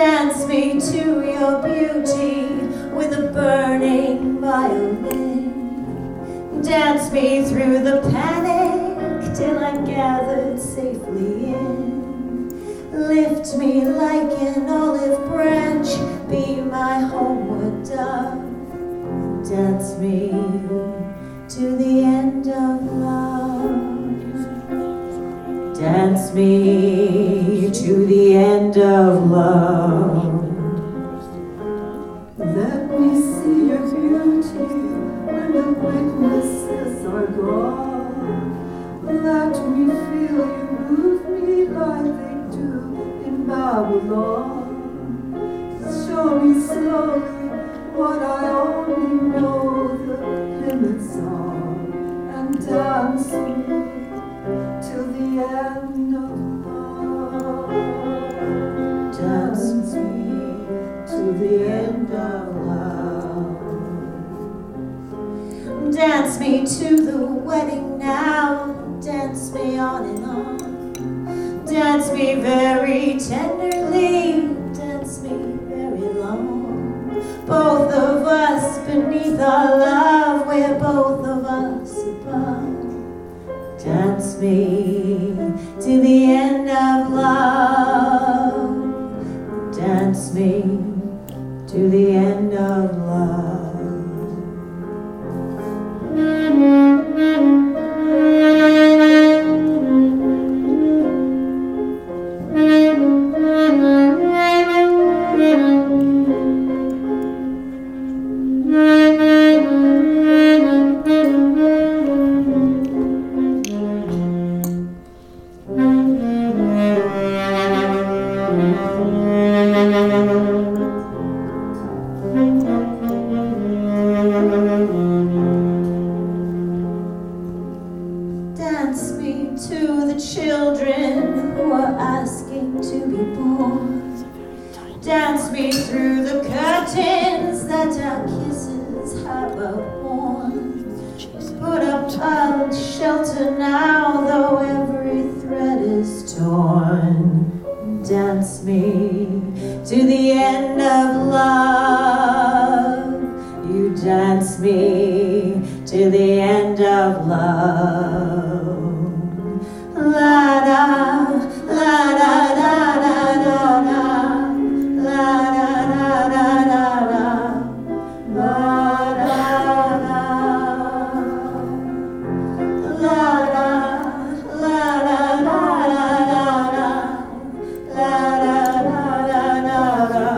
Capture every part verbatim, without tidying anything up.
Dance me to your beauty with a burning violin. Dance me through the panic till I'm gathered safely in. Lift me like an olive branch, be my homeward dove. Dance me to the end of love. Dance me to the end of love. Let me see your beauty when the witnesses are gone. Let me feel you move me like they do in Babylon. Show me slowly what I only know the limits of, and dance me till the end of love. Dance me to the end of love. Dance me to the wedding now. Dance me on and on. Dance me very tenderly. Dance me very long. Both of us beneath our love, we're both of us above. Dance me to the end of love. Dance me to the end of love. Dance me to the children who are asking to be born. Dance me through the curtains that our kisses have outworn. Put up a shelter now, though every thread is torn. Dance me to the end of love. You dance me to the end of love. La da, la da da da da da, la da da da da da, la da da, la da, la da da da da, la da da da da da,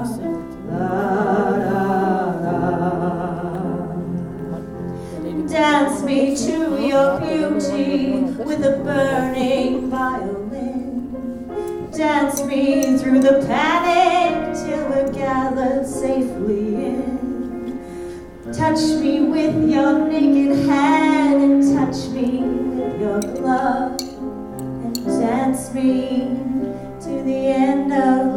la da da. Dance me to your beauty with a burning violin. Dance me through the panic till we're gathered safely in. Touch me with your naked hand and touch me with your glove, and dance me to the end of